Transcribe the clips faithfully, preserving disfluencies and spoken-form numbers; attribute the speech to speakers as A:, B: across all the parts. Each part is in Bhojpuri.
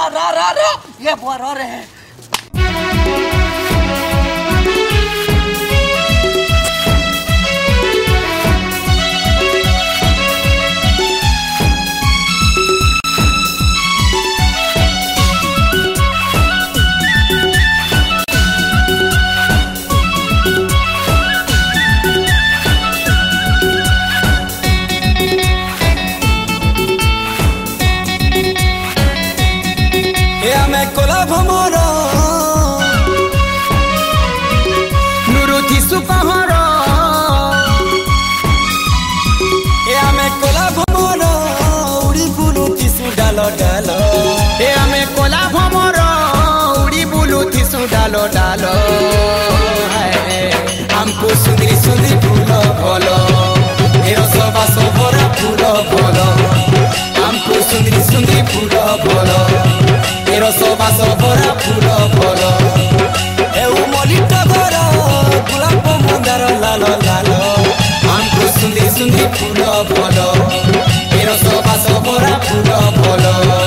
A: रा रा रा रा ये बुआ रो रहे हैं।
B: कोला भमर नुरुथि सुपहर ए आमे कोला भमर उड़ी बुलुथि सु डाल डाल ए आमे कोला भमर उड़ी बुलुथि सु डाल डाल हमको सुंदरी सुंदरी फूल फल ए रसवा सबरा फूल फल हमको सुंदरी सुंदरी फूल फल रसवा सबरा फूल फल एउ मलिटा घर गुलाब मंदार लाल लाल हमको सुंदरी सुंदरी फूल फल रसवा सबरा फूल फल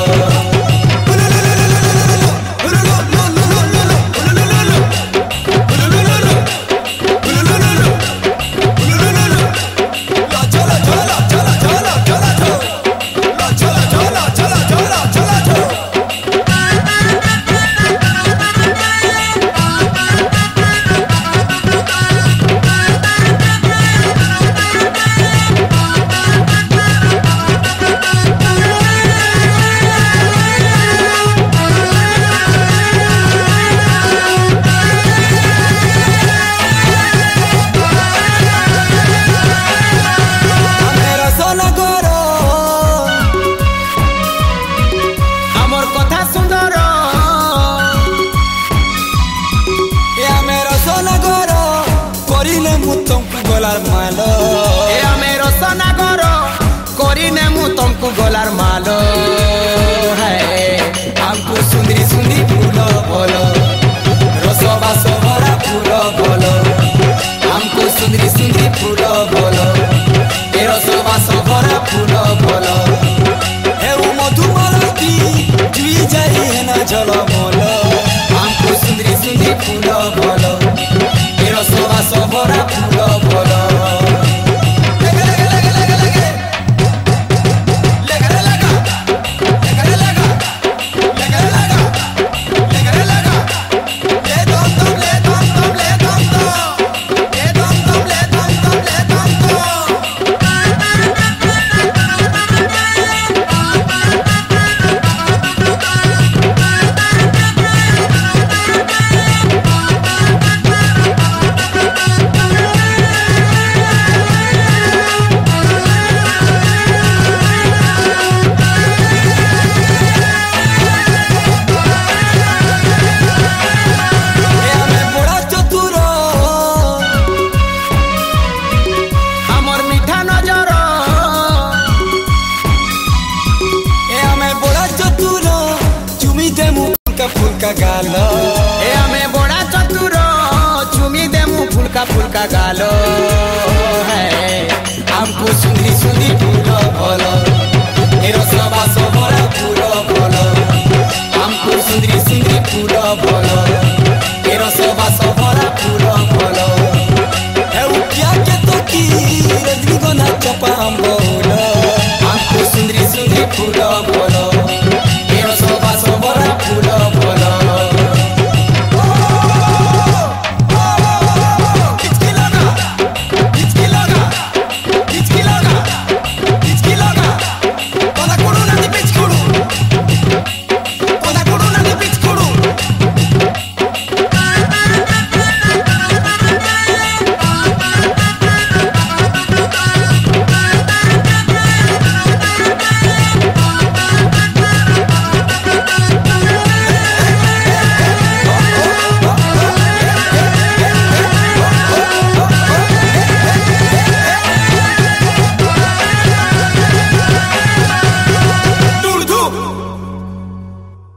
B: मालो ए आमेरो सनागर करिने मु तुमको गोलार मालो है हमको सुंदरी सुंदरी फूल बोलो रसवा सबरा फूल बोलो हमको सुंदरी सुंदरी फूल बोलो ए रसवा सबरा फूल बोलो ए वो मधुमालती जुई जाई है ना जल बोलो हमको सुंदरी सुंदरी फूल बोलो ए रसवा सबरा फूल बोलो फुलका गालो ए हमें बड़ा चतुर चुमी देमु फुलका फुलका गालो।